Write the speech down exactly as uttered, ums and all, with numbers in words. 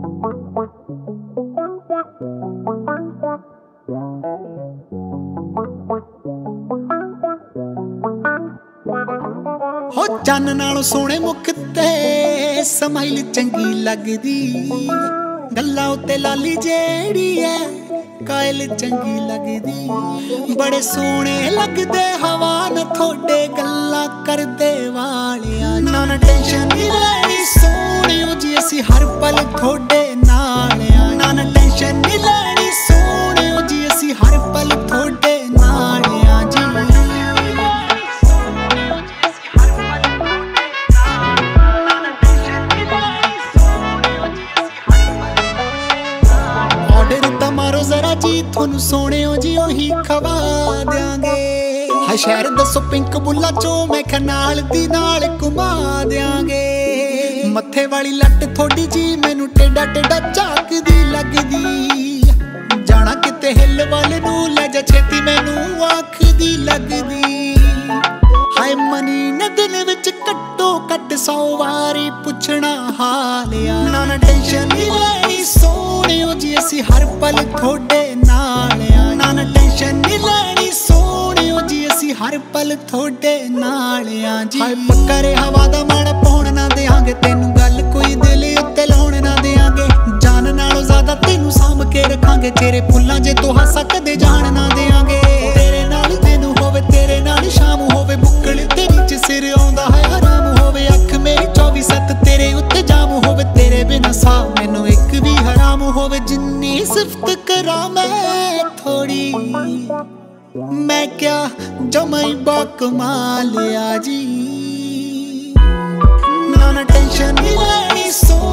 हो चन्न नालों सोहणे मुख ते समाइल चंगी लगदी, गल्लां उत्ते लाली जेड़ी है कायल चंगी लगदी। बड़े सोहणे लगदे हवा न थोड़े गल्लां करदे वालिया, ना ना टेंशन नहीं लैनी सोहणियो जी असी हर पल थोड़े नाल आ। ना ना टेंशन नहीं लैनी सोहणियो जी असी हर पल थोड़े नाल आ जी। जरा जी थोनू सोहणियो जी ओही खवा देंगे। हाय शहर दसो पिंक बुला चो मैं नाल दी नाल घुमा देंगे। मत्थे वाली लट थोड़ी जी मैनू टेढ़ा टेढ़ा झाकदी लगदी, जाना किते हिल वाले नू लै जा छेती मैनू आखदी लगदी। हाय मनी ने दिल विच कट्टो कट सौ वारी पुछना हाल आ। ना ना टेंशन नहीं लैनी सोहणियो जी असी हर पल थोड़े नाल आ। ना ना टेंशन नहीं लैनी सोहणियो जी असी हर पल थोड़े नाल आ जी। हाय पक्का रहा वादा माड़ा पाउण ना देंगे, तेनू गल कोई दिल उत्ते लाउण ना देंगे। जान नालों ज्यादा तेनू साम के रखांगे, तेरे फुल्लां जे तो हासा कदे जान ना देंगे। तेरे नाल दिन होवे तेरे नाल शाम होवे, बुक्कल तेरी च सिर आउंदा है हराम होवे। अख मेरी चौबी सत्त तेरे उत्ते जाम होवे, तेरे बिना सा मैनू एक भी हराम होवे। जिन्नी सिफत करा मैं थोड़ी, मैं क्या जमाई बाकमाल आ जी। ना ना टेंशन नहीं लैनी सो